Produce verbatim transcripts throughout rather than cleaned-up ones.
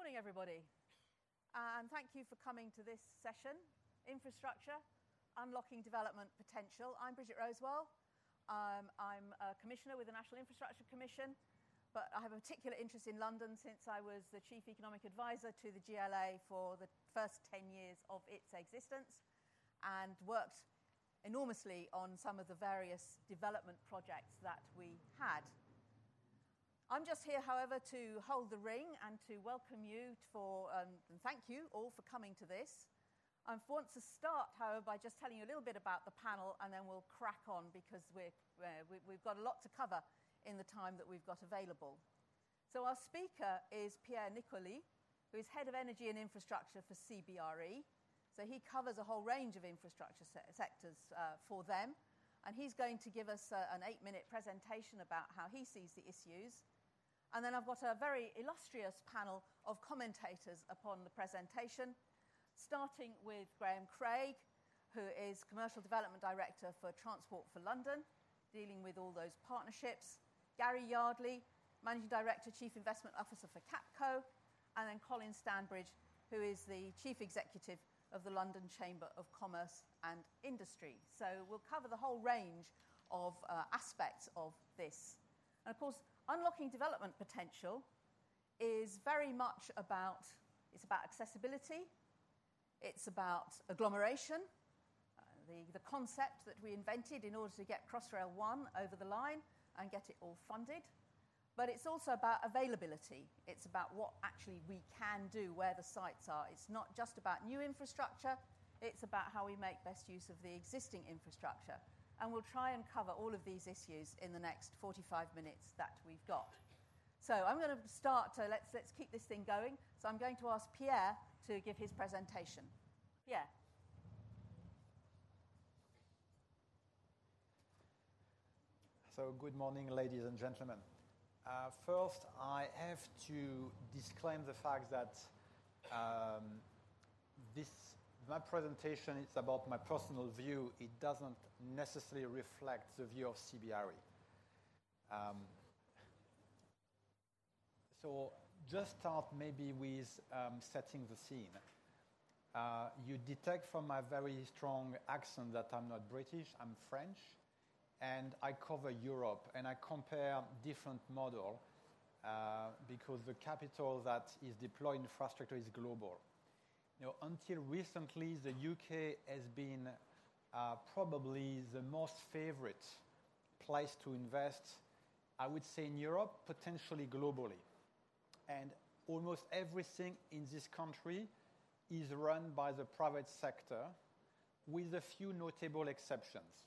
morning, everybody. And thank you for coming to this session, Infrastructure, Unlocking Development Potential. I'm Bridget Rosewell. Um, I'm a commissioner with the National Infrastructure Commission, but I have a particular interest in London since I was the Chief Economic Advisor to the G L A for the first ten years of its existence and worked enormously on some of the various development projects that we had. I'm just here, however, to hold the ring and to welcome you for, um, and thank you all for coming to this. I want to start, however, by just telling you a little bit about the panel, and then we'll crack on because we're, uh, we, we've got a lot to cover in the time that we've got available. So our speaker is Pierre Nicoli, who is Head of Energy and Infrastructure for C B R E. So he covers a whole range of infrastructure se sectors uh, for them, and he's going to give us uh, an eight-minute presentation about how he sees the issues. And then I've got a very illustrious panel of commentators upon the presentation, starting with Graham Craig, who is Commercial Development Director for Transport for London, dealing with all those partnerships, Gary Yardley, Managing Director, Chief Investment Officer for Capco, and then Colin Stanbridge, who is the Chief Executive of the London Chamber of Commerce and Industry. So we'll cover the whole range of uh, aspects of this. And of course, unlocking development potential is very much about, it's about accessibility, it's about agglomeration, uh, the, the concept that we invented in order to get Crossrail one over the line and get it all funded. But it's also about availability. It's about what actually we can do, where the sites are. It's not just about new infrastructure, it's about how we make best use of the existing infrastructure. And we'll try and cover all of these issues in the next forty-five minutes that we've got. So I'm going to start, to, let's, let's keep this thing going. So I'm going to ask Pierre to give his presentation. Pierre. So good morning, ladies and gentlemen. Uh, first, I have to disclaim the fact that um, this my presentation is about my personal view. It doesn't necessarily reflect the view of C B R E. Um, so just start maybe with um, setting the scene. Uh, you detect from my very strong accent that I'm not British, I'm French, and I cover Europe, and I compare different models uh, because the capital that is deployed infrastructure is global. You know, until recently, the U K has been uh, probably the most favorite place to invest, I would say in Europe, potentially globally. And almost everything in this country is run by the private sector, with a few notable exceptions.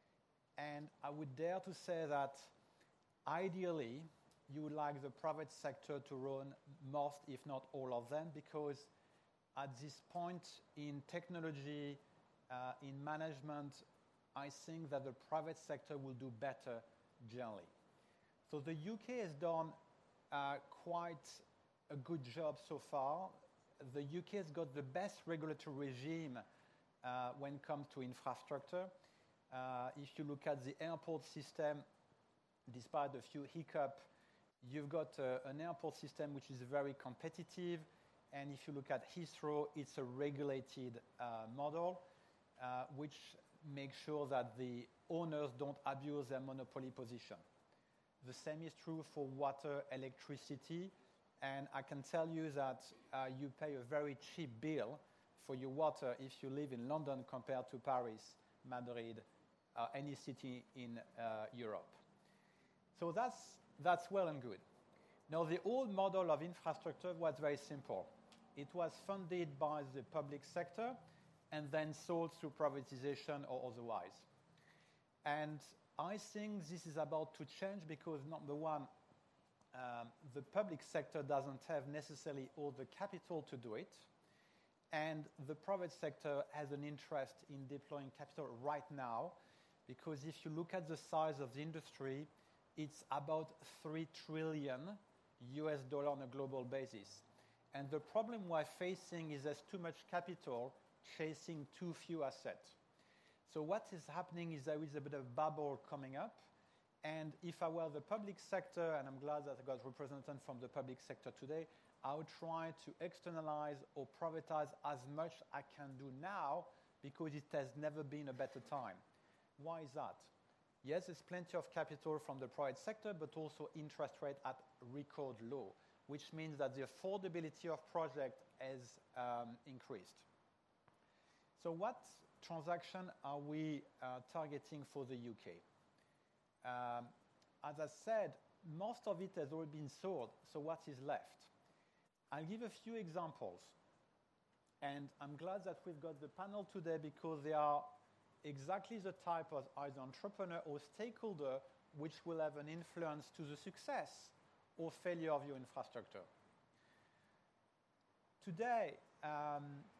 And I would dare to say that ideally, you would like the private sector to run most, if not all of them, because at this point in technology, uh, in management, I think that the private sector will do better generally. So the U K has done uh, quite a good job so far. The U K has got the best regulatory regime uh, when it comes to infrastructure. Uh, if you look at the airport system, despite a few hiccups, you've got uh, an airport system which is very competitive. And if you look at Heathrow, it's a regulated uh, model, uh, which makes sure that the owners don't abuse their monopoly position. The same is true for water, electricity, and I can tell you that uh, you pay a very cheap bill for your water if you live in London compared to Paris, Madrid, uh, any city in uh, Europe. So that's, that's well and good. Now, the old model of infrastructure was very simple. It was funded by the public sector and then sold through privatization or otherwise. And I think this is about to change because, number one, um, the public sector doesn't have necessarily all the capital to do it, and the private sector has an interest in deploying capital right now, because if you look at the size of the industry, it's about three trillion U S dollar on a global basis. And the problem we're facing is there's too much capital chasing too few assets. So what is happening is there is a bit of bubble coming up. And if I were the public sector, and I'm glad that I got representatives from the public sector today, I would try to externalize or privatize as much I can do now because it has never been a better time. Why is that? Yes, there's plenty of capital from the private sector, but also interest rate at record low, which means that the affordability of project has um, increased. So what transaction are we uh, targeting for the U K? Um, as I said, most of it has already been sold, so what is left? I'll give a few examples. And I'm glad that we've got the panel today because they are exactly the type of either entrepreneur or stakeholder which will have an influence to the success or failure of your infrastructure. Today, um,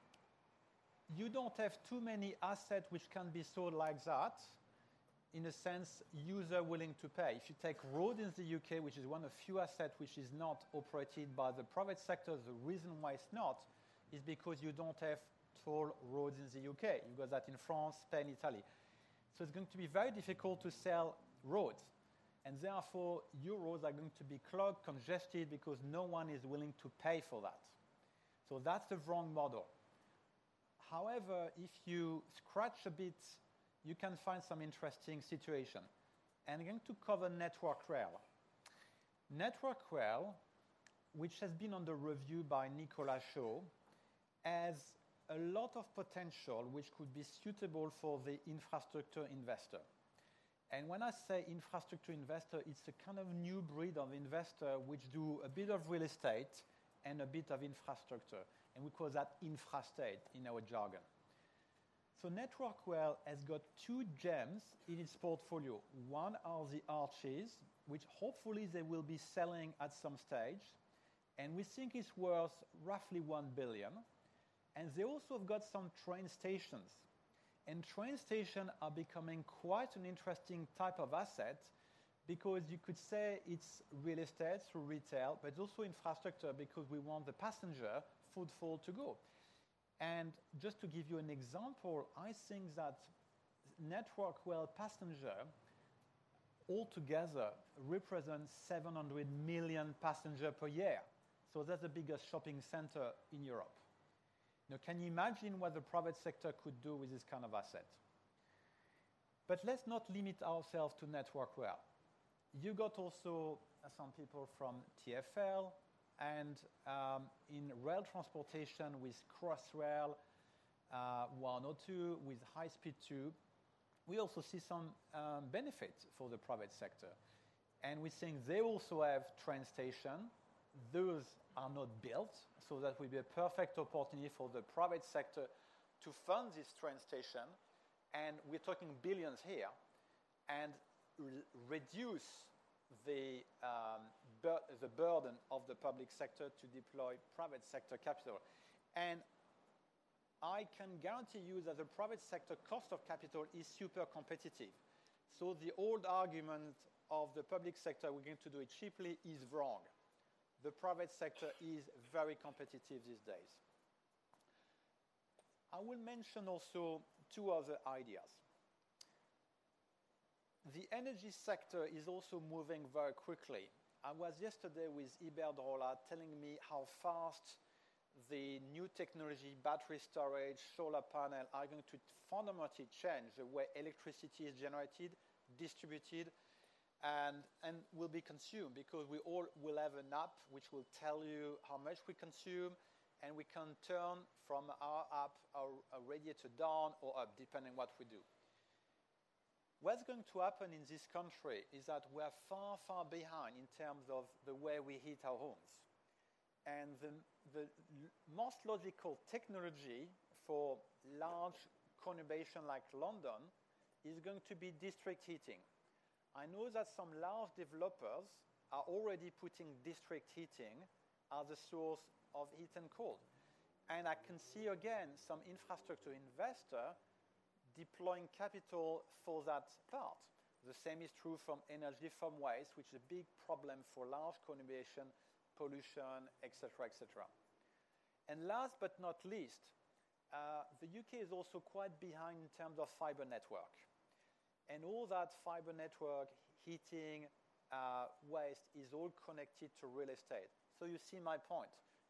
you don't have too many assets which can be sold like that, in a sense, user willing to pay. If you take road in the U K, which is one of few assets which is not operated by the private sector, the reason why it's not is because you don't have toll roads in the U K. You've got that in France, Spain, Italy. So it's going to be very difficult to sell roads. And therefore, your roads are going to be clogged, congested, because no one is willing to pay for that. So that's the wrong model. However, if you scratch a bit, you can find some interesting situation. And I'm going to cover Network Rail. Network Rail, which has been under review by Nicolas Shaw, has a lot of potential which could be suitable for the infrastructure investor. And when I say infrastructure investor, it's a kind of new breed of investor which do a bit of real estate and a bit of infrastructure. And we call that infrastate in our jargon. So Network Rail has got two gems in its portfolio. One are the arches, which hopefully they will be selling at some stage. And we think it's worth roughly one billion. And they also have got some train stations. And train stations are becoming quite an interesting type of asset because you could say it's real estate through retail, but also infrastructure because we want the passenger footfall to go. And just to give you an example, I think that Network Rail passenger altogether represents seven hundred million passengers per year. So that's the biggest shopping center in Europe. Now, can you imagine what the private sector could do with this kind of asset? But let's not limit ourselves to Network Rail. You got also uh, some people from T F L, and um, in rail transportation with Crossrail uh, one oh two, with High Speed two, we also see some um, benefit for the private sector. And we think they also have train stations. Those are not built, so that will be a perfect opportunity for the private sector to fund this train station. And we're talking billions here, and re- reduce the, um, bur- the burden of the public sector to deploy private sector capital. And I can guarantee you that the private sector cost of capital is super competitive. So the old argument of the public sector, we're going to do it cheaply, is wrong. The private sector is very competitive these days. I will mention also two other ideas. The energy sector is also moving very quickly. I was yesterday with Iberdrola telling me how fast the new technology, battery storage, solar panel, are going to fundamentally change the way electricity is generated, distributed, and, and will be consumed, because we all will have an app which will tell you how much we consume, and we can turn from our app our, our radiator down or up, depending on what we do. What's going to happen in this country is that we are far, far behind in terms of the way we heat our homes. And the, the most logical technology for large conurbation like London is going to be district heating. I know that some large developers are already putting district heating as a source of heat and cold. And I can see again some infrastructure investor deploying capital for that part. The same is true from energy from waste, which is a big problem for large conurbation, pollution, et cetera, et cetera. And last but not least, uh, the U K is also quite behind in terms of fiber network. And all that fiber network, heating, uh, waste is all connected to real estate. So you see my point.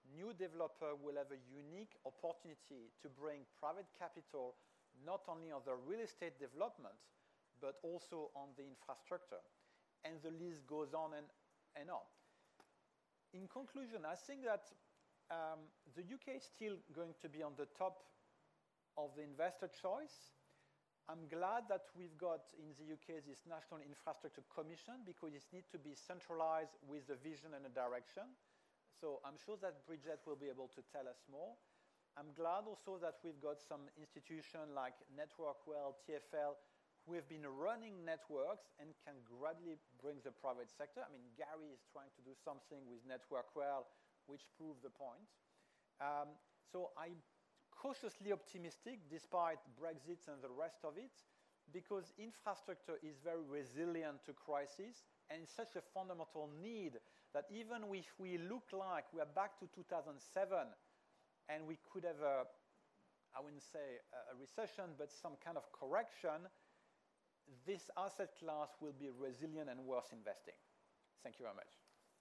new developer will have a unique opportunity to bring private capital not only on the real estate development, but also on the infrastructure. And the list goes on and, and on. In conclusion, I think that um, the U K is still going to be on the top of the investor choice. I'm glad that we've got in the U K this National Infrastructure Commission because it needs to be centralized with a vision and a direction. So I'm sure that Bridget will be able to tell us more. I'm glad also that we've got some institutions like NetworkWell, T F L, who have been running networks and can gradually bring the private sector. I mean, Gary is trying to do something with NetworkWell, which proves the point. Um, so I'm cautiously optimistic despite Brexit and the rest of it, because infrastructure is very resilient to crisis and it's such a fundamental need that even if we look like we are back to two thousand seven and we could have a, I wouldn't say a recession, but some kind of correction, this asset class will be resilient and worth investing. Thank you very much.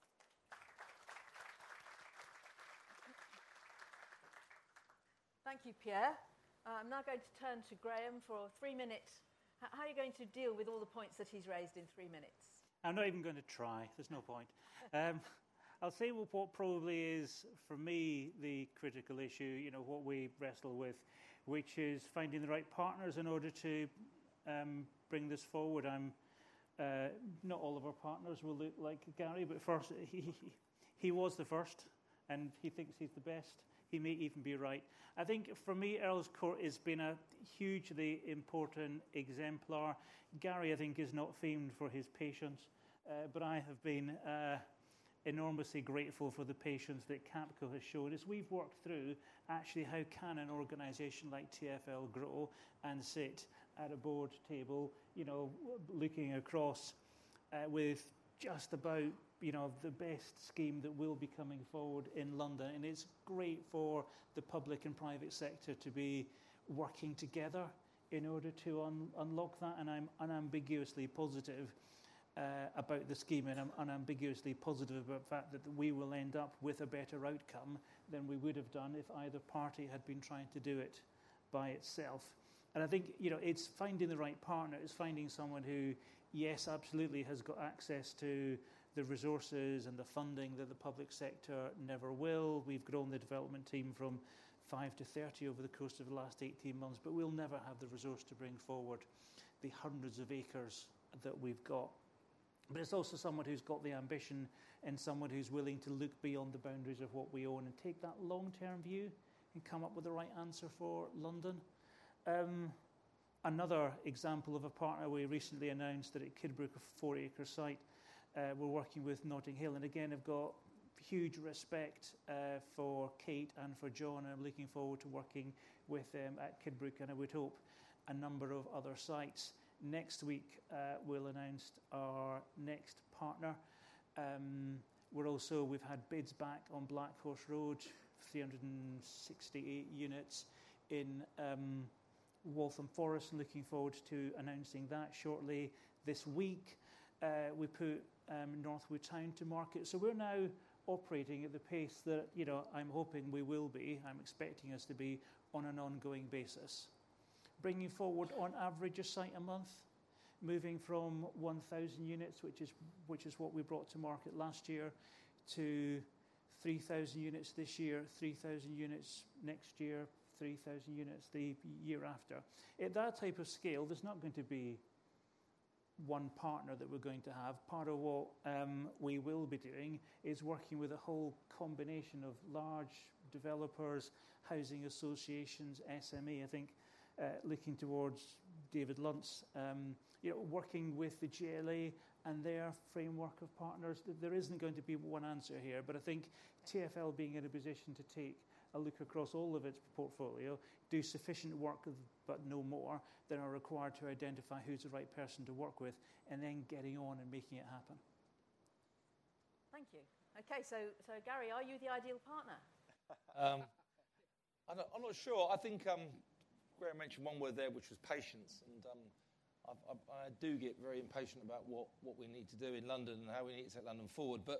Thank you, Pierre. Uh, I'm now going to turn to Graham for three minutes. H- how are you going to deal with all the points that he's raised in three minutes? I'm not even going to try. There's no point. Um, I'll say what probably is, for me, the critical issue, you know, what we wrestle with, which is finding the right partners in order to um, bring this forward. I'm, uh, not all of our partners will look like Gary, but first, he, he was the first, and he thinks he's the best. He may even be right. I think for me, Earl's Court has been a hugely important exemplar. Gary, I think, is not famed for his patience, uh, but I have been uh, enormously grateful for the patience that Capco has showed as we've worked through actually how can an organisation like T F L grow and sit at a board table, you know, looking across uh, with just about, you know, the best scheme that will be coming forward in London. And it's great for the public and private sector to be working together in order to un- unlock that. And I'm unambiguously positive uh, about the scheme, and I'm unambiguously positive about the fact that we will end up with a better outcome than we would have done if either party had been trying to do it by itself. And I think, you know, it's finding the right partner. It's finding someone who, yes, absolutely has got access to the resources and the funding that the public sector never will. We've grown the development team from five to thirty over the course of the last eighteen months, but we'll never have the resource to bring forward the hundreds of acres that we've got. But it's also someone who's got the ambition and someone who's willing to look beyond the boundaries of what we own and take that long-term view and come up with the right answer for London. Um, another example of a partner we recently announced that at Kidbrooke, a four-acre site, uh, we're working with Notting Hill. And again, I've got huge respect uh, for Kate and for John, and I'm looking forward to working with them at Kidbrooke, and I would hope a number of other sites. Next week, uh, we'll announce our next partner. Um, we're also, we've had bids back on Black Horse Road, three hundred sixty-eight units in um, Waltham Forest, and looking forward to announcing that shortly this week. Uh, we put um, Northwood Town to market. So we're now operating at the pace that, you know, I'm hoping we will be, I'm expecting us to be on an ongoing basis. Bringing forward on average a site a month, moving from one thousand units, which is which is what we brought to market last year, to three thousand units this year, three thousand units next year, three thousand units the year after. At that type of scale, there's not going to be one partner that we're going to have. Part of what um, we will be doing is working with a whole combination of large developers, housing associations, S M E. I think uh, looking towards David Luntz, um, you know, working with the G L A and their framework of partners. There isn't going to be one answer here, but I think T F L being in a position to take a look across all of its portfolio, do sufficient work but no more, than are required to identify who's the right person to work with, and then getting on and making it happen. Thank you. Okay, so, so Gary, are you the ideal partner? um, I'm, not, I'm not sure. I think um, Graham mentioned one word there, which was patience, and um, I, I, I do get very impatient about what, what we need to do in London and how we need to take London forward. But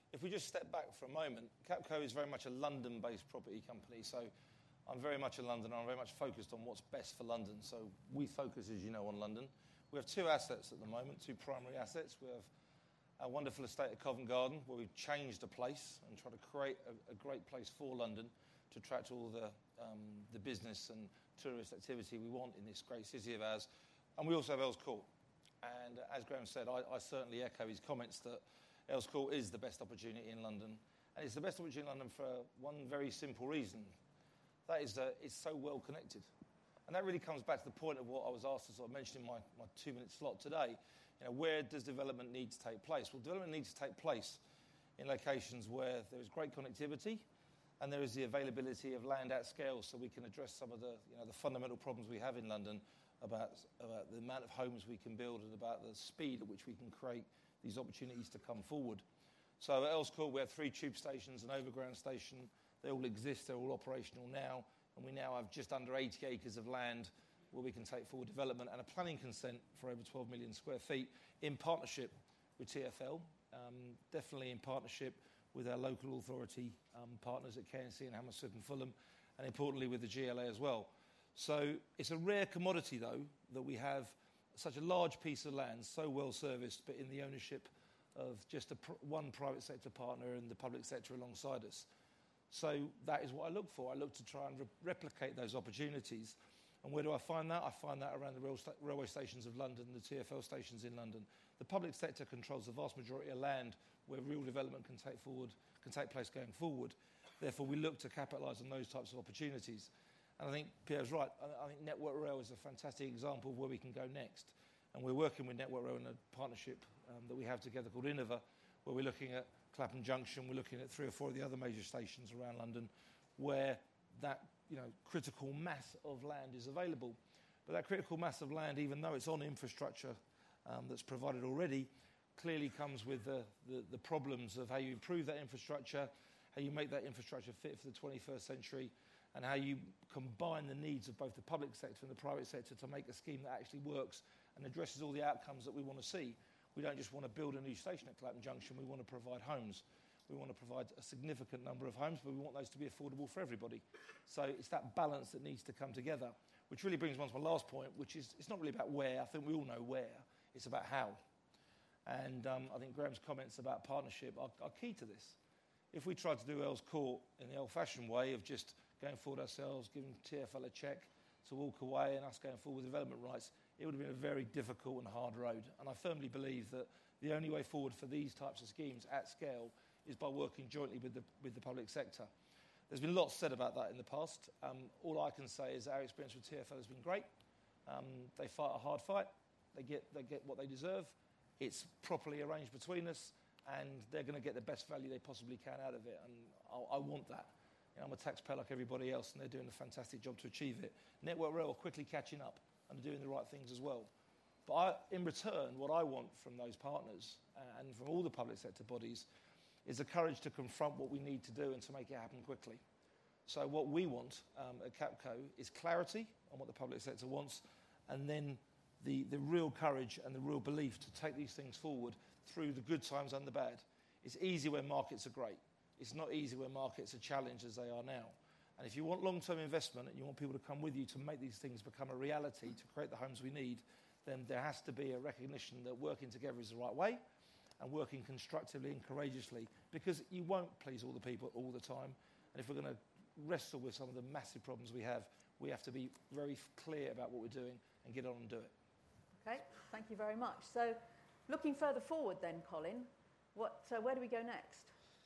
if we just step back for a moment, Capco is very much a London-based property company. So I'm very much a Londoner. I'm very much focused on what's best for London. So we focus, as you know, on London. We have two assets at the moment, two primary assets. We have our wonderful estate at Covent Garden, where we've changed a place and tried to create a, a great place for London to attract all the, um, the business and tourist activity we want in this great city of ours. And we also have Earls Court. And as Graham said, I, I certainly echo his comments that Earls Court is the best opportunity in London. And it's the best opportunity in London for one very simple reason. That is that it's so well connected. And that really comes back to the point of what I was asked to sort of mention in my, my two-minute slot today. You know, where does development need to take place? Well, development needs to take place in locations where there is great connectivity and there is the availability of land at scale, so we can address some of the, you know, the fundamental problems we have in London about, about the amount of homes we can build and about the speed at which we can create these opportunities to come forward. So at Earls Court, we have three tube stations, an overground station. They all exist. They're all operational now. And we now have just under eighty acres of land where we can take forward development and a planning consent for over twelve million square feet in partnership with T F L, um, definitely in partnership with our local authority um, partners at K N C and Hammersmith and Fulham, and importantly with the G L A as well. So it's a rare commodity, though, that we have such a large piece of land, so well serviced, but in the ownership of just a pr- one private sector partner and the public sector alongside us. So that is what I look for. I look to try and re- replicate those opportunities. And where do I find that? I find that around the rail sta- railway stations of London, the T F L stations in London. The public sector controls the vast majority of land where real development can take forward, can take place going forward. Therefore, we look to capitalise on those types of opportunities. And I think Pierre's right. I, I think Network Rail is a fantastic example of where we can go next. And we're working with Network Rail in a partnership um, that we have together called Innova, where we're looking at Clapham Junction, we're looking at three or four of the other major stations around London where that, you know, critical mass of land is available. But that critical mass of land, even though it's on infrastructure um, that's provided already, clearly comes with the, the, the problems of how you improve that infrastructure, how you make that infrastructure fit for the twenty-first century, and how you combine the needs of both the public sector and the private sector to make a scheme that actually works and addresses all the outcomes that we want to see. We don't just want to build a new station at Clapham Junction, we want to provide homes. We want to provide a significant number of homes, but we want those to be affordable for everybody. So it's that balance that needs to come together, which really brings me on to my last point, which is it's not really about where. I think we all know where. It's about how. And um, I think Graham's comments about partnership are, are key to this. If we tried to do Earls Court in the old-fashioned way of just going forward ourselves, giving T F L a cheque to walk away and us going forward with development rights, it would have been a very difficult and hard road. And I firmly believe that the only way forward for these types of schemes at scale is by working jointly with the, with the public sector. There's been lots said about that in the past. Um, all I can say is our experience with T F L has been great. Um, they fight a hard fight. They get, they get what they deserve. It's properly arranged between us, and they're going to get the best value they possibly can out of it. And I, I want that. You know, I'm a taxpayer like everybody else, and they're doing a fantastic job to achieve it. Network Rail are quickly catching up and are doing the right things as well. But I, in return, what I want from those partners uh, and from all the public sector bodies is the courage to confront what we need to do and to make it happen quickly. So what we want um, at Capco is clarity on what the public sector wants, and then the, the real courage and the real belief to take these things forward through the good times and the bad. It's easy when markets are great. It's not easy when markets are challenged as they are now. And if you want long-term investment and you want people to come with you to make these things become a reality, to create the homes we need, then there has to be a recognition that working together is the right way, and working constructively and courageously, because you won't please all the people all the time. And if we're going to wrestle with some of the massive problems we have, we have to be very clear about what we're doing and get on and do it. Okay, thank you very much. So looking further forward then, Colin, what, uh, where do we go next?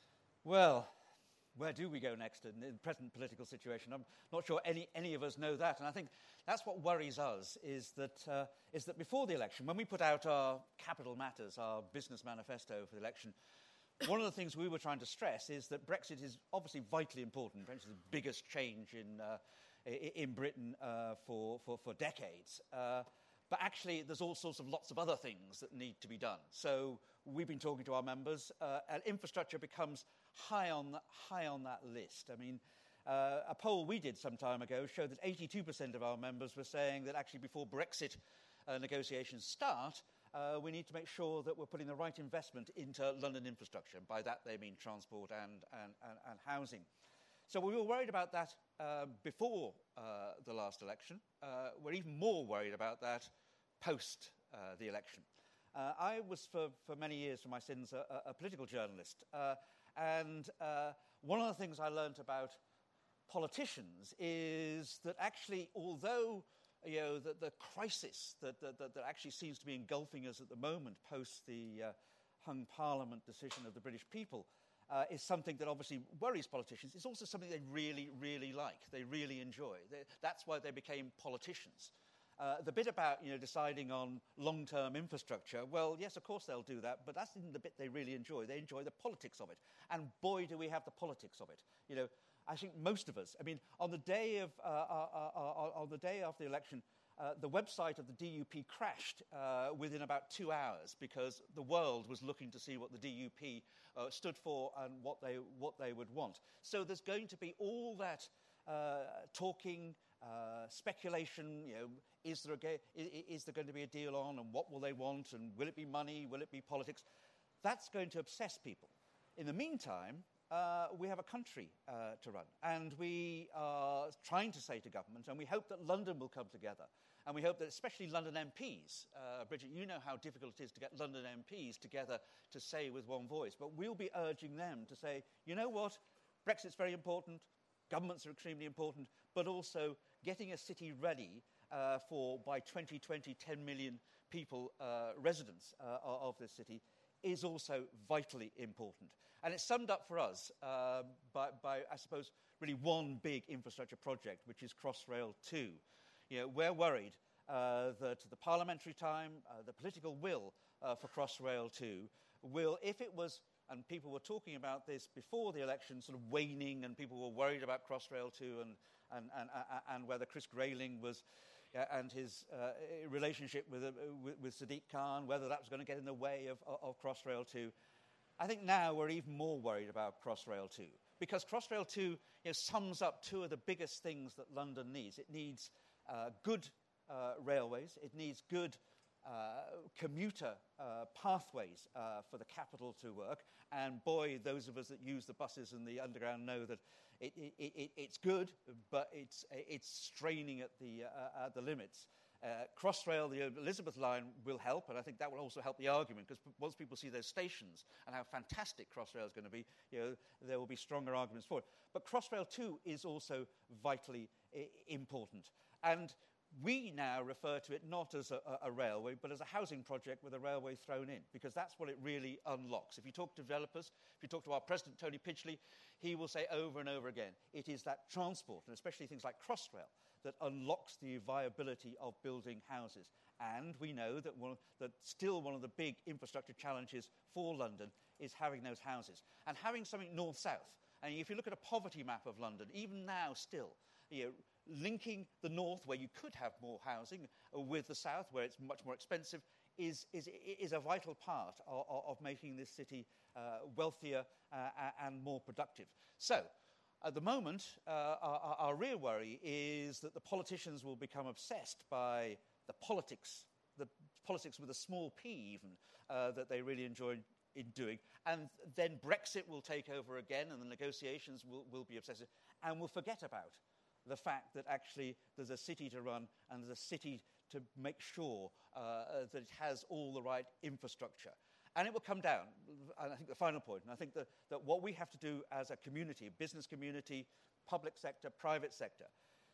Well, where do we go next in the present political situation? I'm not sure any, any of us know that. And I think that's what worries us, is that, uh, is that before the election, when we put out our capital matters, our business manifesto for the election, one of the things we were trying to stress is that Brexit is obviously vitally important. Brexit is the biggest change in, uh, in Britain uh, for, for, for decades. Uh, But actually, there's all sorts of lots of other things that need to be done. So we've been talking to our members, uh, and infrastructure becomes high on, the, high on that list. I mean, uh, a poll we did some time ago showed that eighty-two percent of our members were saying that actually before Brexit uh, negotiations start, uh, we need to make sure that we're putting the right investment into London infrastructure. And by that, they mean transport and, and, and, and housing. So we were worried about that uh, before uh, the last election. Uh, we're even more worried about that post uh, the election. Uh, I was, for, for many years, for my sins, a, a political journalist. Uh, and uh, one of the things I learned about politicians is that actually, although you know, the, the crisis that, that, that actually seems to be engulfing us at the moment post the uh, hung Parliament decision of the British people, Uh, is something that obviously worries politicians. It's also something they really, really like. They really enjoy. They, that's why they became politicians. Uh, the bit about you know, deciding on long-term infrastructure, well, yes, of course they'll do that, but that's the bit they really enjoy. They enjoy the politics of it. And boy, do we have the politics of it. You know, I think most of us, I mean, on the day of, uh, uh, uh, uh, on the day after the election, Uh, the website of the D U P crashed uh, within about two hours because the world was looking to see what the D U P uh, stood for and what they, what they would want. So there's going to be all that uh, talking, uh, speculation, you know, is there, a ga- is, is there going to be a deal on, and what will they want, and will it be money, will it be politics? That's going to obsess people. In the meantime, Uh, we have a country uh, to run, and we are trying to say to government, and we hope that London will come together, and we hope that especially London M Ps, uh, Bridget, you know how difficult it is to get London M Ps together to say with one voice, but we'll be urging them to say, you know what, Brexit's very important, governments are extremely important, but also getting a city ready uh, for, by twenty twenty, ten million people, uh, residents uh, of this city, is also vitally important. And it's summed up for us uh, by, by, I suppose, really one big infrastructure project, which is Crossrail two. You know, we're worried uh, that the parliamentary time, uh, the political will uh, for Crossrail two will, if it was, and people were talking about this before the election, sort of waning, and people were worried about Crossrail two and, and, and, and whether Chris Grayling was, uh, and his uh, relationship with, uh, with, with Sadiq Khan, whether that was going to get in the way of, of Crossrail two. I think now we're even more worried about Crossrail two, because Crossrail two you know, sums up two of the biggest things that London needs. It needs uh, good uh, railways, it needs good uh, commuter uh, pathways uh, for the capital to work, and boy, those of us that use the buses and the underground know that it, it, it, it's good, but it's, it's straining at the, uh, at the limits. Uh, Crossrail, the Elizabeth line, will help, and I think that will also help the argument, because p- once people see those stations and how fantastic Crossrail is going to be, you know, there will be stronger arguments for it. But Crossrail two is also vitally I- important. And we now refer to it not as a, a railway, but as a housing project with a railway thrown in, because that's what it really unlocks. If you talk to developers, if you talk to our president, Tony Pidgley, he will say over and over again, it is that transport, and especially things like Crossrail, that unlocks the viability of building houses. And we know that, one, that still one of the big infrastructure challenges for London is having those houses. And having something north-south. And if you look at a poverty map of London, even now still, you know, linking the north, where you could have more housing, with the south, where it's much more expensive, is, is, is a vital part of, of making this city uh, wealthier uh, and more productive. So, at the moment, uh, our, our real worry is that the politicians will become obsessed by the politics, the politics with a small p even, uh, that they really enjoy in doing. And then Brexit will take over again, and the negotiations will, will be obsessive. And we'll forget about the fact that actually there's a city to run, and there's a city to make sure uh, that it has all the right infrastructure. And it will come down, and I think the final point, and I think that, that what we have to do as a community, business community, public sector, private sector,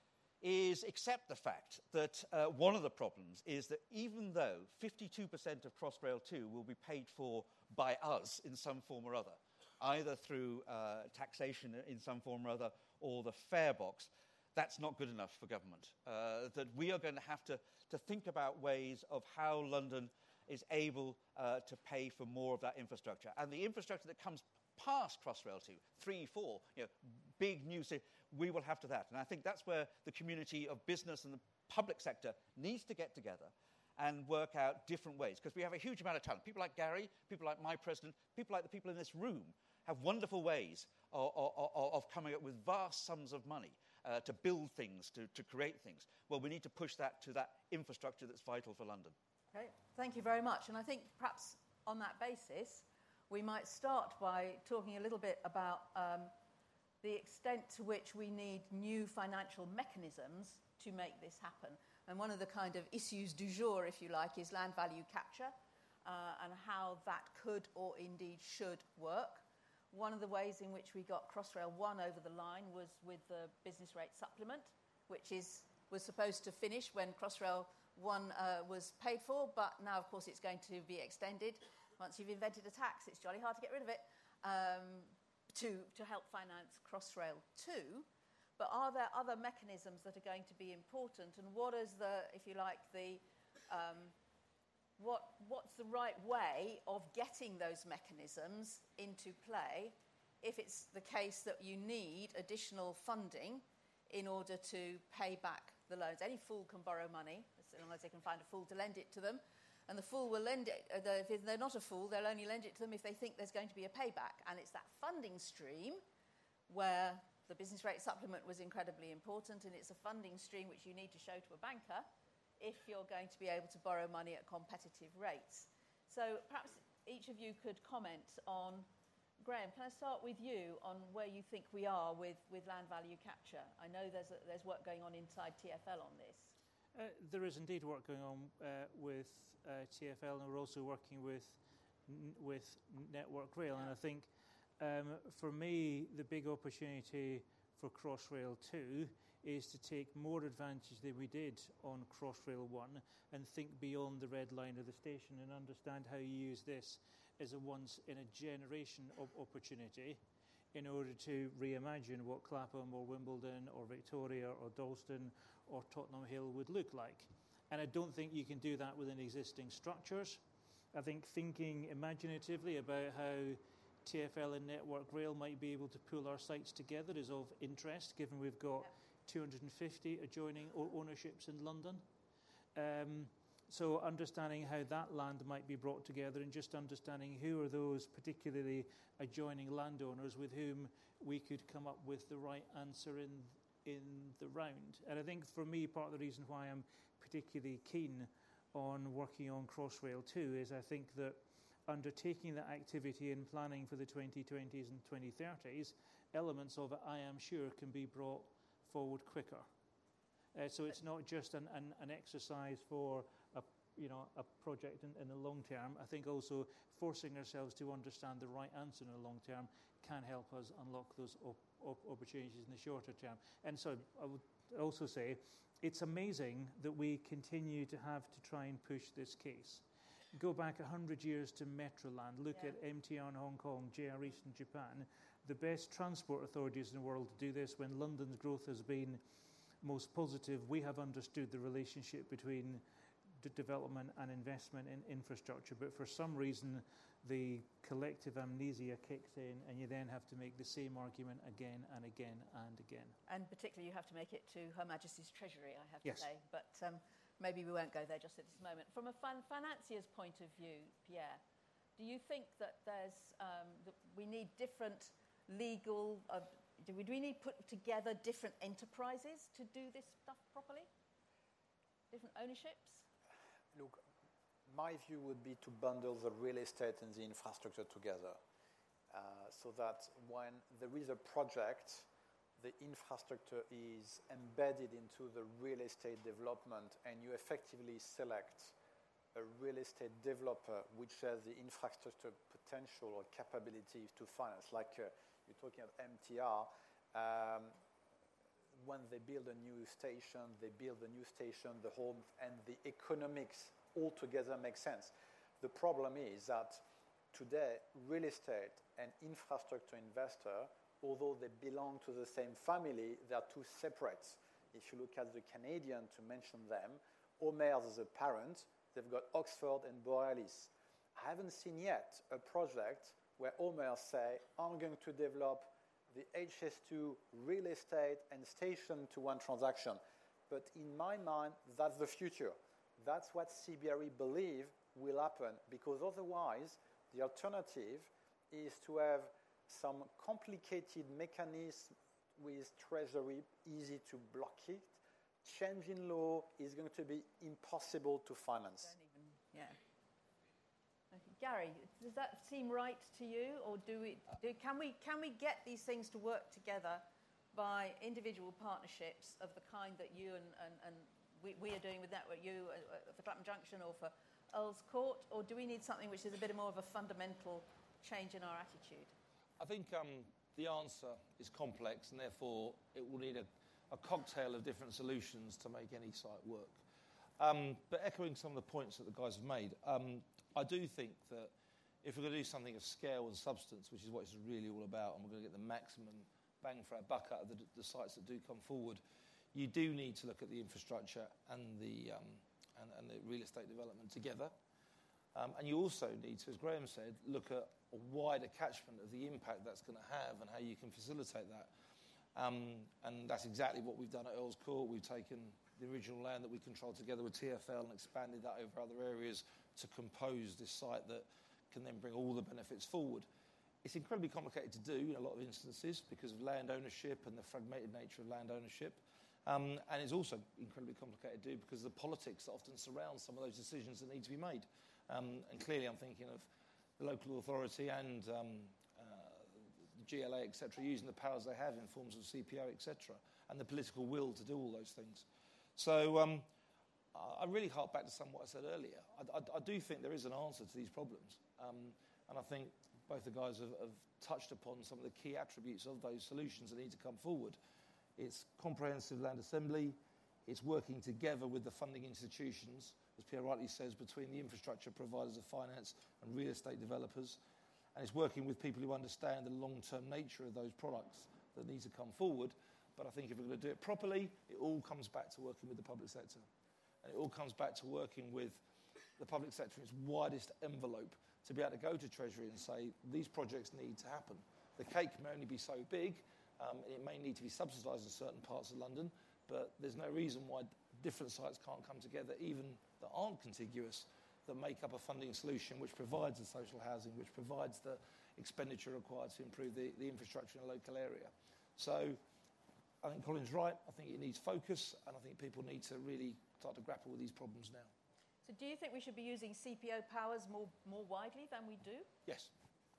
is accept the fact that uh, one of the problems is that even though fifty-two percent of Crossrail two will be paid for by us in some form or other, either through uh, taxation in some form or other, or the fare box, that's not good enough for government. Uh, that we are going to have to, to think about ways of how London is able uh, to pay for more of that infrastructure. And the infrastructure that comes past Crossrail two, three, four, you know, big new city, we will have to that. And I think that's where the community of business and the public sector needs to get together and work out different ways. Because we have a huge amount of talent. People like Gary, people like my president, people like the people in this room have wonderful ways of, of, of coming up with vast sums of money uh, to build things, to, to create things. Well, we need to push that to that infrastructure that's vital for London. Okay, thank you very much. And I think perhaps on that basis, we might start by talking a little bit about um, the extent to which we need new financial mechanisms to make this happen. And one of the kind of issues du jour, if you like, is land value capture uh, and how that could or indeed should work. One of the ways in which we got Crossrail one over the line was with the business rate supplement, which is was supposed to finish when Crossrail one uh, was paid for, but now, of course, it's going to be extended. Once you've invented a tax, it's jolly hard to get rid of it, um, to, to help finance Crossrail two. But are there other mechanisms that are going to be important? And what is the, if you like, the um, what what's the right way of getting those mechanisms into play if it's the case that you need additional funding in order to pay back the loans? Any fool can borrow money, as long as they can find a fool to lend it to them. And the fool will lend it, uh, the, if they're not a fool, they'll only lend it to them if they think there's going to be a payback. And it's that funding stream where the business rate supplement was incredibly important, and it's a funding stream which you need to show to a banker if you're going to be able to borrow money at competitive rates. So perhaps each of you could comment on, Graham, can I start with you on where you think we are with, with land value capture? I know there's, a, there's work going on inside T F L on this. Uh, there is indeed work going on uh, with uh, T F L, and we're also working with, with Network Rail. Yeah. And I think Um, for me, the big opportunity for Crossrail two is to take more advantage than we did on Crossrail one and think beyond the red line of the station and understand how you use this as a once-in-a-generation op- opportunity in order to reimagine what Clapham or Wimbledon or Victoria or Dalston or Tottenham Hill would look like. And I don't think you can do that within existing structures. I think thinking imaginatively about how T F L and Network Rail might be able to pull our sites together is of interest, given we've got yep. two hundred fifty adjoining o- ownerships in London. Um, so understanding how that land might be brought together and just understanding who are those particularly adjoining landowners with whom we could come up with the right answer in, in the round. And I think for me, part of the reason why I'm particularly keen on working on Crossrail two is I think that undertaking that activity and planning for the twenty twenties and twenty thirties, elements of it, I am sure, can be brought forward quicker. Uh, so it's not just an, an, an exercise for a, you know, a project in, in the long term. I think also forcing ourselves to understand the right answer in the long term can help us unlock those op- op- opportunities in the shorter term. And so I would also say it's amazing that we continue to have to try and push this case. Go back one hundred years to Metroland, look yeah. at M T R in Hong Kong, J R East in Japan, the best transport authorities in the world to do this. When London's growth has been most positive, we have understood the relationship between d- development and investment in infrastructure. But for some reason, the collective amnesia kicks in, and you then have to make the same argument again and again and again. And particularly you have to make it to Her Majesty's Treasury, I have yes. to say. But um, maybe we won't go there just at this moment. From a fin- financier's point of view, Pierre, do you think that there's um, that we need different legal? Uh, do we do we need put together different enterprises to do this stuff properly? Different ownerships? Look, my view would be to bundle the real estate and the infrastructure together, uh, so that when there is a project, the infrastructure is embedded into the real estate development, and you effectively select a real estate developer which has the infrastructure potential or capabilities to finance. Like uh, you're talking about M T R, um, when they build a new station, they build a new station, the home and the economics all together make sense. The problem is that today, real estate and infrastructure investor, although they belong to the same family, they are two separate. If you look at the Canadian, to mention them, Omers is a parent, they've got Oxford and Borealis. I haven't seen yet a project where Omers say, I'm going to develop the H S two real estate and station to one transaction. But in my mind, that's the future. That's what C B R E believe will happen, because otherwise, the alternative is to have some complicated mechanism with Treasury, easy to block it. Change in law is going to be impossible to finance. Don't even Yeah. Okay. Gary, does that seem right to you, or do we? Do, can we can we get these things to work together by individual partnerships of the kind that you and and, and we, we are doing with Network U uh, for Clapham Junction or for Earl's Court, or do we need something which is a bit more of a fundamental change in our attitude? I think um, the answer is complex, and therefore it will need a, a cocktail of different solutions to make any site work. Um, but echoing some of the points that the guys have made, um, I do think that if we're going to do something of scale and substance, which is what it's really all about, and we're going to get the maximum bang for our buck out of the, the sites that do come forward, you do need to look at the infrastructure and the um, and, and the real estate development together. Um, and you also need to, as Graham said, look at a wider catchment of the impact that's going to have and how you can facilitate that. Um, and that's exactly what we've done at Earl's Court. We've taken the original land that we controlled together with T F L and expanded that over other areas to compose this site that can then bring all the benefits forward. It's incredibly complicated to do in a lot of instances because of land ownership and the fragmented nature of land ownership. Um, and it's also incredibly complicated to do because of the politics that often surround some of those decisions that need to be made. Um, and clearly I'm thinking of the local authority and um, uh, the G L A, et cetera, using the powers they have in forms of C P O, et cetera, and the political will to do all those things. So um, I really hark back to some of what I said earlier. I, I, I do think there is an answer to these problems. Um, and I think both the guys have, have touched upon some of the key attributes of those solutions that need to come forward. It's comprehensive land assembly. It's working together with the funding institutions, as Pierre rightly says, between the infrastructure providers of finance and real estate developers. And it's working with people who understand the long-term nature of those products that need to come forward. But I think if we're going to do it properly, it all comes back to working with the public sector. And it all comes back to working with the public sector in its widest envelope to be able to go to Treasury and say, these projects need to happen. The cake may only be so big, um, and it may need to be subsidised in certain parts of London, but there's no reason why different sites can't come together, even that aren't contiguous, that make up a funding solution which provides the social housing, which provides the expenditure required to improve the, the infrastructure in a local area. So I think Colin's right. I think it needs focus, and I think people need to really start to grapple with these problems now. So do you think we should be using C P O powers more, more widely than we do? Yes.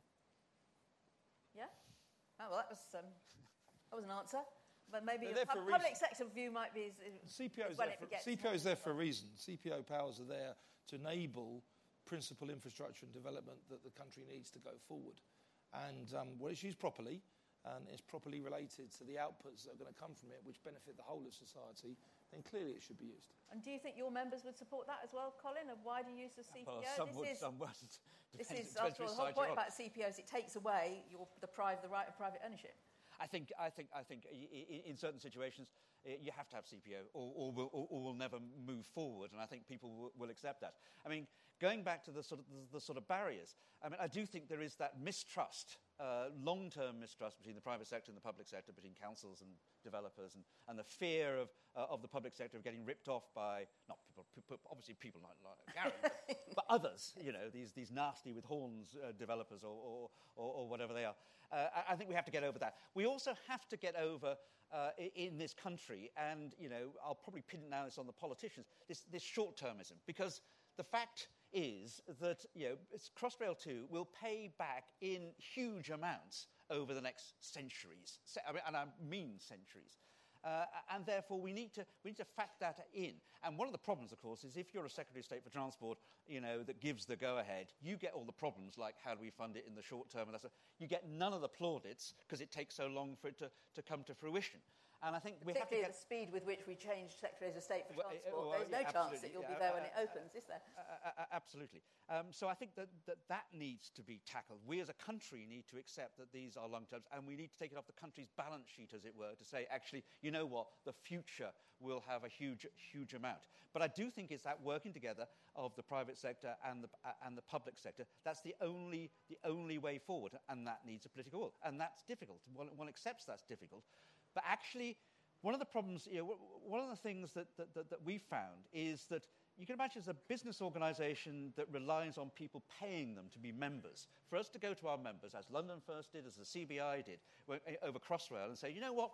Yeah? Oh, well, that was, um, that was an answer. But maybe They're a pub- public sector view might be... C P O is well, there, for, C P O is there for a reason. C P O powers are there to enable principal infrastructure and development that the country needs to go forward. And um, when it's used properly, and it's properly related to the outputs that are going to come from it, which benefit the whole of society, then clearly it should be used. And do you think your members would support that as well, Colin, of wider use of C P O? Well, some this would, is, some wouldn't. This Depends, is, after all, the whole point about C P Os, it takes away your, the, private, the right of private ownership. I think, I think, I think in certain situations you have to have C P O or, or, will, or, or will never move forward, and I think people will, will accept that. I mean, going back to the sort of, the, the sort of barriers, I mean, I do think there is that mistrust, uh, long-term mistrust between the private sector and the public sector, between councils and developers, and, and the fear of, uh, of the public sector of getting ripped off by, not people, people obviously people like, like Gary, but, but others, you know, these, these nasty with horns uh, developers or, or, or, or whatever they are. Uh, I, I think we have to get over that. We also have to get over, uh, in this country, and, you know, I'll probably pin now this on the politicians, this, this short-termism, because the fact is that, you know, Crossrail two will pay back in huge amounts over the next centuries, I mean, and I mean centuries. Uh, and therefore, we need to we need to factor that in. And one of the problems, of course, is if you're a Secretary of State for Transport, you know, that gives the go-ahead, you get all the problems like how do we fund it in the short term, and that's a, you get none of the plaudits because it takes so long for it to, to come to fruition. And I think we have to get... Particularly the speed with which we change Secretaries of State for well, Transport. well, There's no yeah, chance that you'll yeah, be there uh, when it uh, opens, is there? Uh, uh, absolutely. Um, so I think that, that that needs to be tackled. We as a country need to accept that these are long terms, and we need to take it off the country's balance sheet, as it were, to say, actually, you know what, the future will have a huge, huge amount. But I do think it's that working together of the private sector and the, uh, and the public sector. That's the only, the only way forward, and that needs a political will. And that's difficult. One, one accepts that's difficult. But actually, one of the problems, you know, one of the things that, that, that, that we've found is that you can imagine as a business organisation that relies on people paying them to be members. For us to go to our members, as London First did, as the C B I did, over Crossrail, and say, you know what,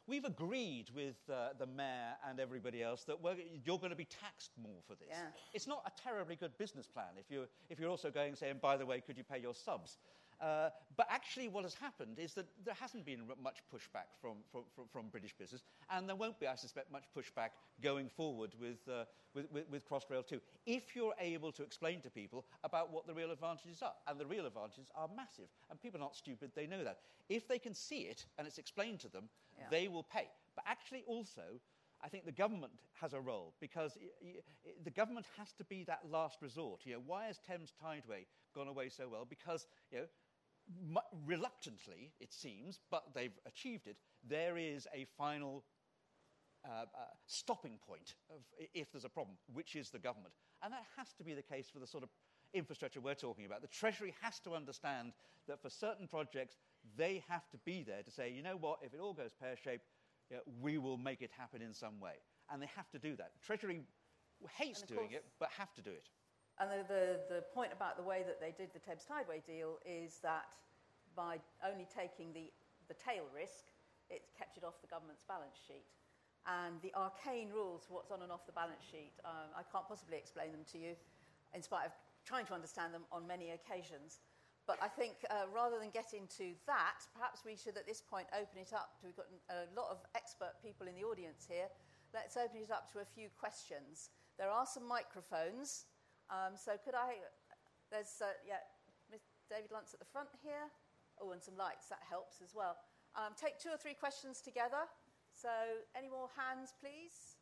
we've agreed with uh, the mayor and everybody else that we're, you're going to be taxed more for this. Yeah. It's not a terribly good business plan if you're, if you're also going and saying, by the way, could you pay your subs? Uh, but actually what has happened is that there hasn't been much pushback from, from, from, from British business, and there won't be, I suspect, much pushback going forward with, uh, with, with, with Crossrail two, if you're able to explain to people about what the real advantages are. And the real advantages are massive, and people are not stupid, they know that. If they can see it and it's explained to them, yeah. they will pay. But actually also, I think the government has a role, because y- y- the government has to be that last resort. You know, why has Thames Tideway gone away so well? Because, you know, mu- reluctantly, it seems, but they've achieved it, there is a final uh, uh, stopping point of if there's a problem, which is the government. And that has to be the case for the sort of infrastructure we're talking about. The Treasury has to understand that for certain projects, they have to be there to say, you know what, if it all goes pear-shaped, you know, we will make it happen in some way. And they have to do that. Treasury hates doing it, but have to do it. And the, the, the point about the way that they did the Thames Tideway deal is that by only taking the, the tail risk, it kept it off the government's balance sheet. And the arcane rules for what's on and off the balance sheet, um, I can't possibly explain them to you, in spite of trying to understand them on many occasions. But I think uh, rather than get into that, perhaps we should at this point open it up to, we've got a lot of expert people in the audience here. Let's open it up to a few questions. There are some microphones. Um, so could I, there's, uh, yeah, Mister David Luntz at the front here. Oh, and some lights, that helps as well. Um, take two or three questions together. So any more hands, please?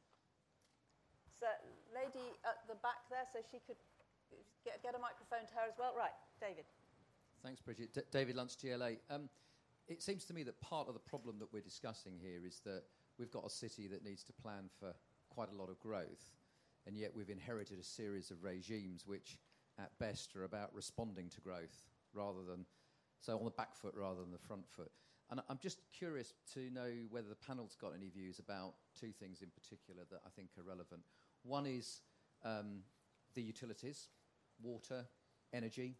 So lady at the back there, so she could get, get a microphone to her as well. Right, David. Thanks, Bridget. D- David Luntz, G L A. Um, it seems to me that part of the problem that we're discussing here is that we've got a city that needs to plan for quite a lot of growth, and yet we've inherited a series of regimes which, at best, are about responding to growth rather than, so on the back foot rather than the front foot. And I'm just curious to know whether the panel's got any views about two things in particular that I think are relevant. One is um, the utilities, water, energy,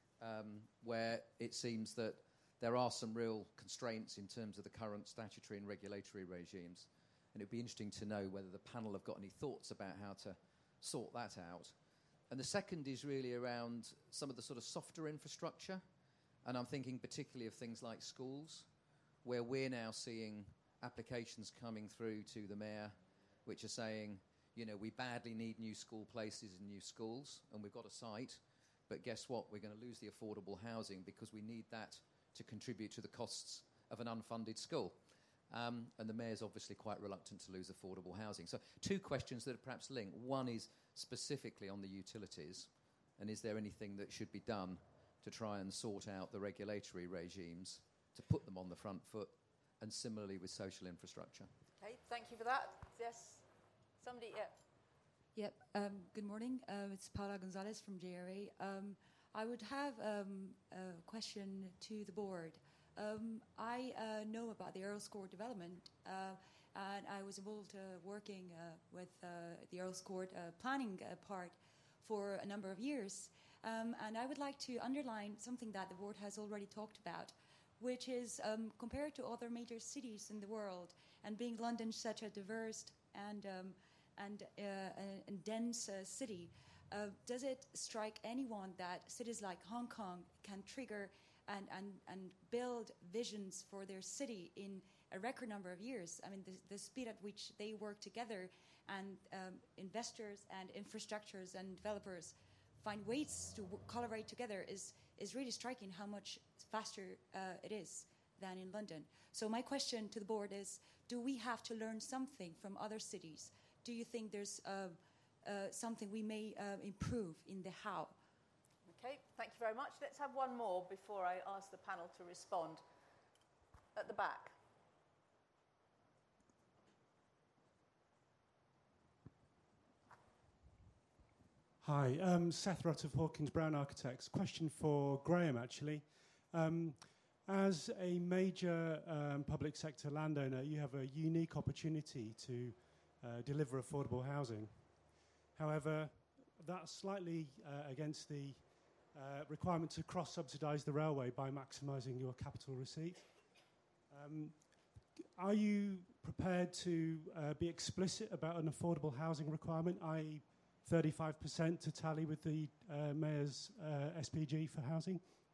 um, where it seems that there are some real constraints in terms of the current statutory and regulatory regimes. And it'd be interesting to know whether the panel have got any thoughts about how to sort that out. And the second is really around some of the sort of softer infrastructure. And I'm thinking particularly of things like schools, where we're now seeing applications coming through to the mayor which are saying, you know, we badly need new school places and new schools, and we've got a site, but guess what? We're going to lose the affordable housing because we need that to contribute to the costs of an unfunded school. Um, and the mayor's obviously quite reluctant to lose affordable housing. So two questions that are perhaps linked. One is specifically on the utilities, and is there anything that should be done to try and sort out the regulatory regimes to put them on the front foot, and similarly with social infrastructure? Okay, thank you for that. Yes, somebody, yeah. Yep, um, good morning. Uh, it's Paula Gonzalez from J R A. Um, I would have um, a question to the board. Um, I uh, know about the Earls Court development, uh, and I was involved uh, working uh, with uh, the Earls Court uh, planning uh, part for a number of years. Um, and I would like to underline something that the board has already talked about, which is um, compared to other major cities in the world, and being London such a diverse and, um, and, uh, and dense uh, city, uh, does it strike anyone that cities like Hong Kong can trigger And, and, and build visions for their city in a record number of years? I mean, the, the speed at which they work together, and um, investors and infrastructures and developers find ways to w- collaborate together is, is really striking how much faster uh, it is than in London. So my question to the board is, do we have to learn something from other cities? Do you think there's uh, uh, something we may uh, improve in the how? Okay, thank you very much. Let's have one more before I ask the panel to respond. At the back. Hi, um, Seth Rutt of Hawkins Brown Architects. Question for Graham, actually. Um, as a major um, public sector landowner, you have a unique opportunity to uh, deliver affordable housing. However, that's slightly uh, against the Uh, requirement to cross-subsidise the railway by maximising your capital receipt. Um, are you prepared to uh, be explicit about an affordable housing requirement, that is thirty-five percent to tally with the uh, Mayor's uh, S P G for housing?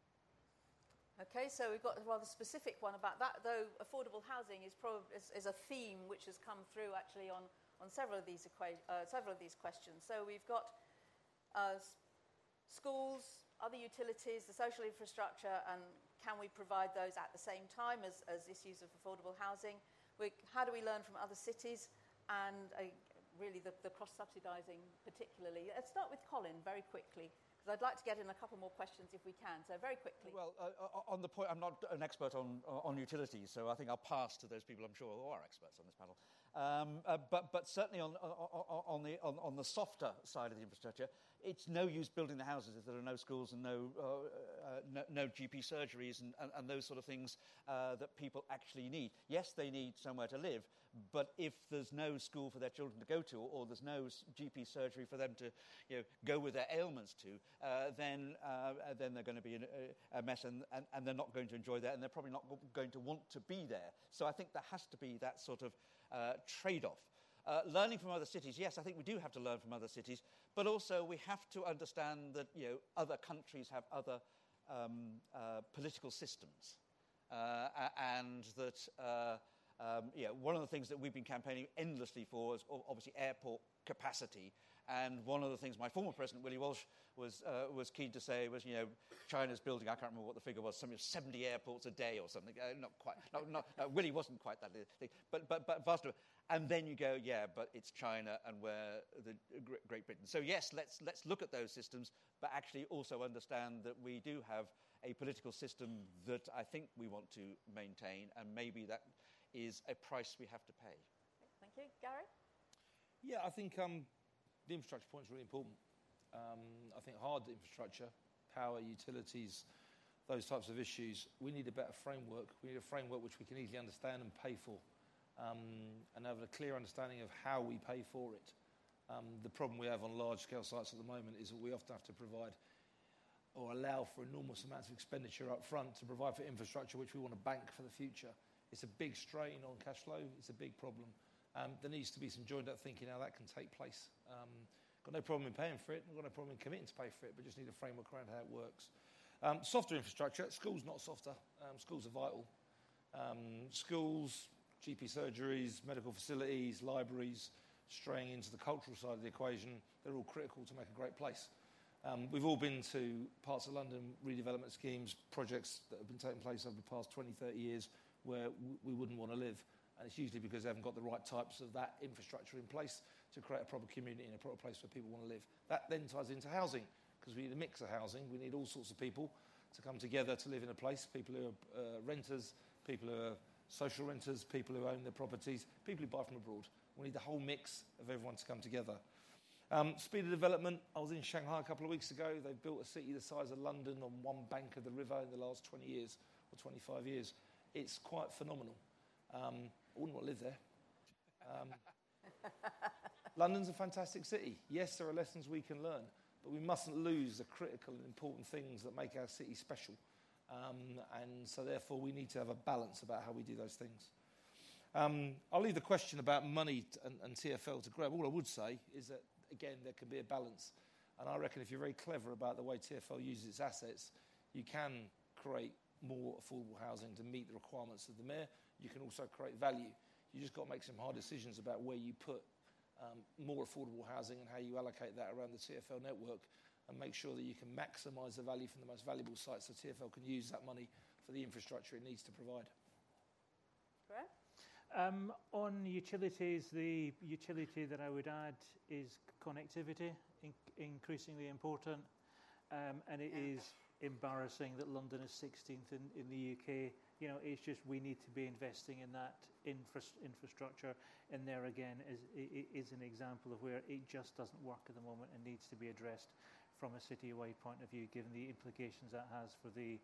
Okay, so we've got a rather specific one about that, though affordable housing is, prob- is, is a theme which has come through actually on, on several, of these equa- uh, several of these questions. So we've got uh, s- schools, other utilities, the social infrastructure, and can we provide those at the same time as, as issues of affordable housing? We, how do we learn from other cities? And uh, really the, the cross-subsidising particularly. Let's start with Colin very quickly, because I'd like to get in a couple more questions if we can. So very quickly. Well, uh, on the point, I'm not an expert on on utilities, so I think I'll pass to those people I'm sure who are experts on this panel. Um, uh, but but certainly on, on, on the on, on the softer side of the infrastructure, it's no use building the houses if there are no schools and no uh, uh, no, no G P surgeries and, and, and those sort of things uh, that people actually need. Yes, they need somewhere to live, but if there's no school for their children to go to, or there's no G P surgery for them to, you know, go with their ailments to, uh, then uh, then they're going to be in a, a mess, and, and, and they're not going to enjoy that, and they're probably not going to want to be there. So I think there has to be that sort of uh, trade-off. Uh, learning from other cities, yes, I think we do have to learn from other cities, but also we have to understand that, you know, other countries have other um, uh, political systems, uh, and that. Uh, Um, yeah, one of the things that we've been campaigning endlessly for is obviously airport capacity. And one of the things my former president, Willie Walsh, was uh, was keen to say was, you know, China's building, I can't remember what the figure was, something seventy airports a day or something. Uh, not quite. Not, not, no, Willie wasn't quite that thing. But, but, but vast. And then you go, yeah, but it's China and we're the Great Britain. So yes, let's let's look at those systems, but actually also understand that we do have a political system that I think we want to maintain, and maybe that is a price we have to pay. Thank you. Gary? Yeah, I think um, the infrastructure point is really important. Um, I think hard infrastructure, power, utilities, those types of issues, we need a better framework. We need a framework which we can easily understand and pay for, um, and have a clear understanding of how we pay for it. Um, the problem we have on large-scale sites at the moment is that we often have to provide or allow for enormous amounts of expenditure up front to provide for infrastructure which we want to bank for the future. It's a big strain on cash flow. It's a big problem. Um, there needs to be some joined-up thinking how that can take place. Um, got no problem in paying for it. Got no problem in committing to pay for it, but just need a framework around how it works. Um, softer infrastructure. Schools not softer. Um, schools are vital. Um, schools, G P surgeries, medical facilities, libraries, straying into the cultural side of the equation, they're all critical to make a great place. Um, we've all been to parts of London redevelopment schemes, projects that have been taking place over the past twenty, thirty years, where w- we wouldn't want to live. And it's usually because they haven't got the right types of that infrastructure in place to create a proper community and a proper place where people want to live. That then ties into housing, because we need a mix of housing. We need all sorts of people to come together to live in a place, people who are uh, renters, people who are social renters, people who own their properties, people who buy from abroad. We need the whole mix of everyone to come together. Um, speed of development. I was in Shanghai a couple of weeks ago. They've built a city the size of London on one bank of the river in the last twenty years or twenty-five years. It's quite phenomenal. Um, I wouldn't want to live there. Um, London's a fantastic city. Yes, there are lessons we can learn, but we mustn't lose the critical and important things that make our city special. Um, and so therefore we need to have a balance about how we do those things. Um, I'll leave the question about money t- and, and T F L to Graham. All I would say is that, again, there can be a balance. And I reckon if you're very clever about the way T F L uses its assets, you can create more affordable housing to meet the requirements of the mayor. You can also create value. You just got to make some hard decisions about where you put um, more affordable housing and how you allocate that around the T F L network, and make sure that you can maximise the value from the most valuable sites so T F L can use that money for the infrastructure it needs to provide. Graham? Um, on utilities, the utility that I would add is connectivity, in- increasingly important, um, and it is embarrassing that London is sixteenth in, in the U K. You know, it's just we need to be investing in that infra- infrastructure, and there again is, is an example of where it just doesn't work at the moment and needs to be addressed from a city-wide point of view, given the implications that has for the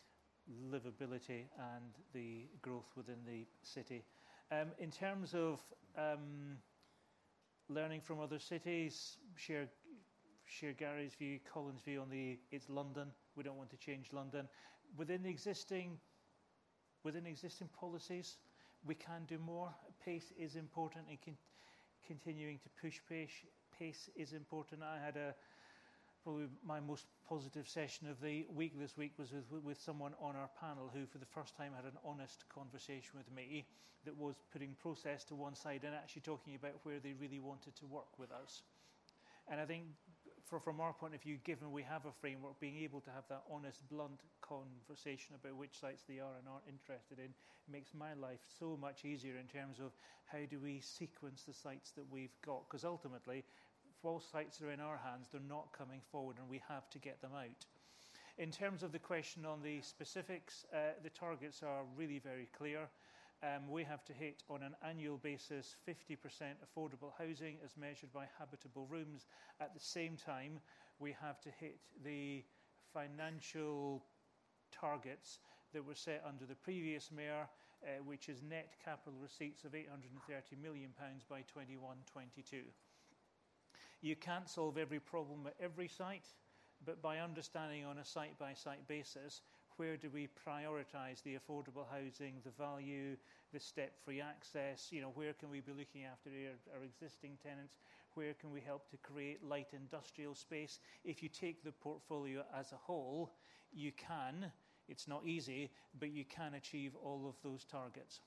livability and the growth within the city. Um, in terms of um, learning from other cities, share share Gary's view, Colin's view on the it's London. We don't want to change London. Within the existing within existing policies, we can do more. pace is important, and con- continuing to push pace, pace is important. I had a probably my most positive session of the week this week was with, with someone on our panel who for the first time had an honest conversation with me that was putting process to one side and actually talking about where they really wanted to work with us. And I think for, from our point of view, given we have a framework, being able to have that honest, blunt conversation about which sites they are and aren't interested in makes my life so much easier in terms of how do we sequence the sites that we've got. Because ultimately, while sites are in our hands, they're not coming forward and we have to get them out. In terms of the question on the specifics, uh, the targets are really very clear. Um, we have to hit on an annual basis fifty percent affordable housing as measured by habitable rooms. At the same time, we have to hit the financial targets that were set under the previous mayor, uh, which is net capital receipts of eight hundred thirty million pounds by twenty-one twenty-two. You can't solve every problem at every site, but by understanding on a site-by-site basis, where do we prioritise the affordable housing, the value, the step-free access, you know, where can we be looking after our, our existing tenants, where can we help to create light industrial space? If you take the portfolio as a whole, you can, it's not easy, but you can achieve all of those targets.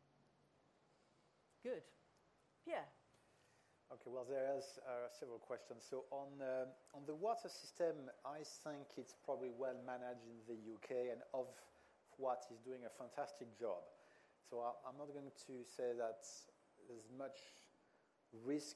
Good. Pierre. Okay, well, there is uh, several questions. So on uh, on the water system, I think it's probably well managed in the U K, and of what is doing a fantastic job. So I, I'm not going to say that there's much risk.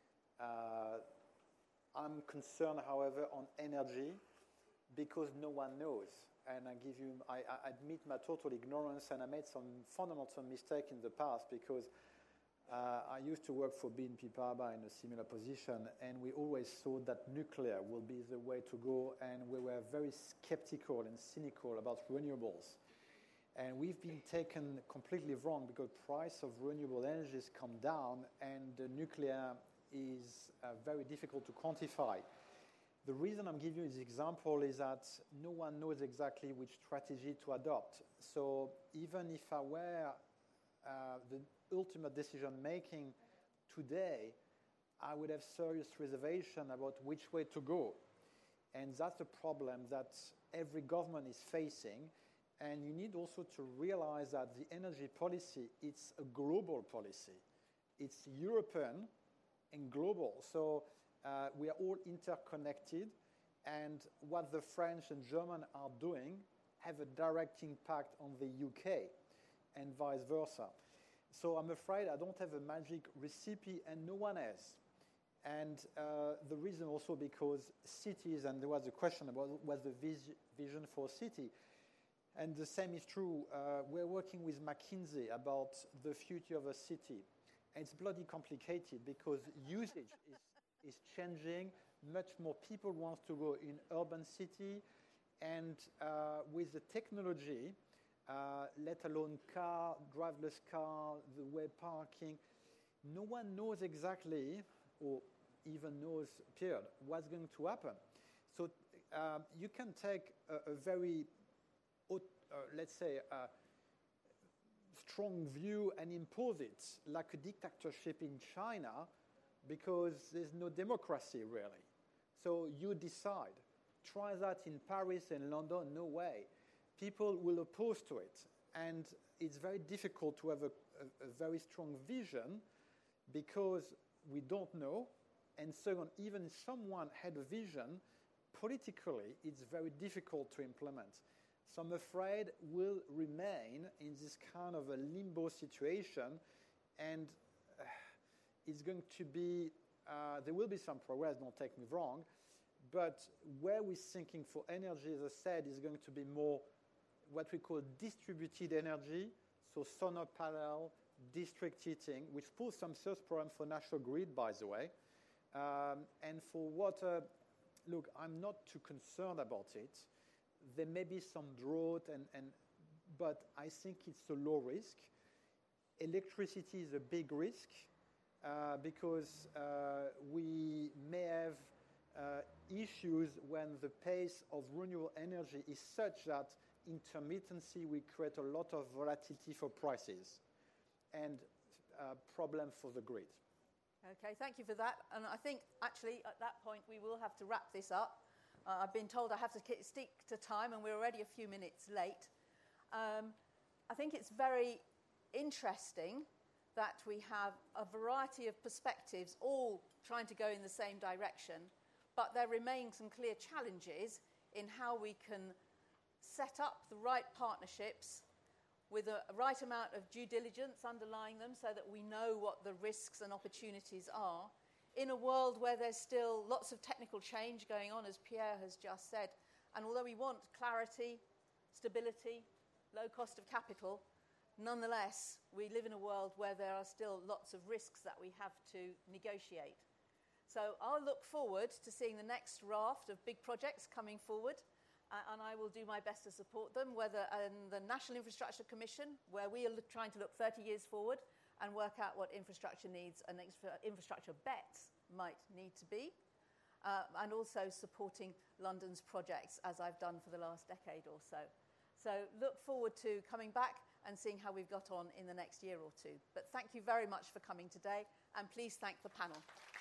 Uh, I'm concerned, however, on energy because no one knows. And I give you, I, I admit my total ignorance, and I made some fundamental mistake in the past because. Uh, I used to work for B N P Paribas in a similar position, and we always thought that nuclear will be the way to go, and we were very skeptical and cynical about renewables. And we've been taken completely wrong because price of renewable energies come down, and the nuclear is uh, very difficult to quantify. The reason I'm giving you this example is that no one knows exactly which strategy to adopt. So even if I were uh, the ultimate decision-making today, I would have serious reservation about which way to go. And that's the problem that every government is facing. And you need also to realize that the energy policy, it's a global policy. It's European and global. So uh, we are all interconnected. And what the French and German are doing have a direct impact on the U K and vice versa. So I'm afraid I don't have a magic recipe, and no one has. And uh, the reason also because cities, and there was a question about what's the vis- vision for a city. And the same is true. Uh, we're working with McKinsey about the future of a city. And it's bloody complicated because usage is, is changing. Much more people want to go in urban city. And uh, with the technology, Uh, let alone car, driverless car, the way parking. No one knows exactly, or even knows, period, what's going to happen. So uh, you can take a, a very, uh, let's say, a strong view and impose it like a dictatorship in China because there's no democracy, really. So you decide. Try that in Paris and London, no way. People will oppose to it. And it's very difficult to have a, a, a very strong vision because we don't know. And second, even if someone had a vision, politically, it's very difficult to implement. So I'm afraid we'll remain in this kind of a limbo situation. And uh, it's going to be, uh, there will be some progress, don't take me wrong. But where we're thinking for energy, as I said, is going to be more what we call distributed energy, so solar panel, district heating, which poses some serious problem for national grid, by the way. Um, and for water, look, I'm not too concerned about it. There may be some drought, and, and, but I think it's a low risk. Electricity is a big risk uh, because uh, we may have uh, issues when the pace of renewable energy is such that intermittency will create a lot of volatility for prices. And uh, problem for the grid. Okay, thank you for that. And I think, actually, at that point, we will have to wrap this up. Uh, I've been told I have to stick to time, and we're already a few minutes late. Um, I think it's very interesting that we have a variety of perspectives all trying to go in the same direction, but there remain some clear challenges in how we can set up the right partnerships with a right amount of due diligence underlying them so that we know what the risks and opportunities are in a world where there's still lots of technical change going on, as Pierre has just said. And although we want clarity, stability, low cost of capital, nonetheless, we live in a world where there are still lots of risks that we have to negotiate. So I'll look forward to seeing the next raft of big projects coming forward, uh, and I will do my best to support them, whether in the National Infrastructure Commission, where we are look, trying to look thirty years forward and work out what infrastructure needs and infra- infrastructure bets might need to be, uh, and also supporting London's projects, as I've done for the last decade or so. So look forward to coming back and seeing how we've got on in the next year or two. But thank you very much for coming today, and please thank the panel.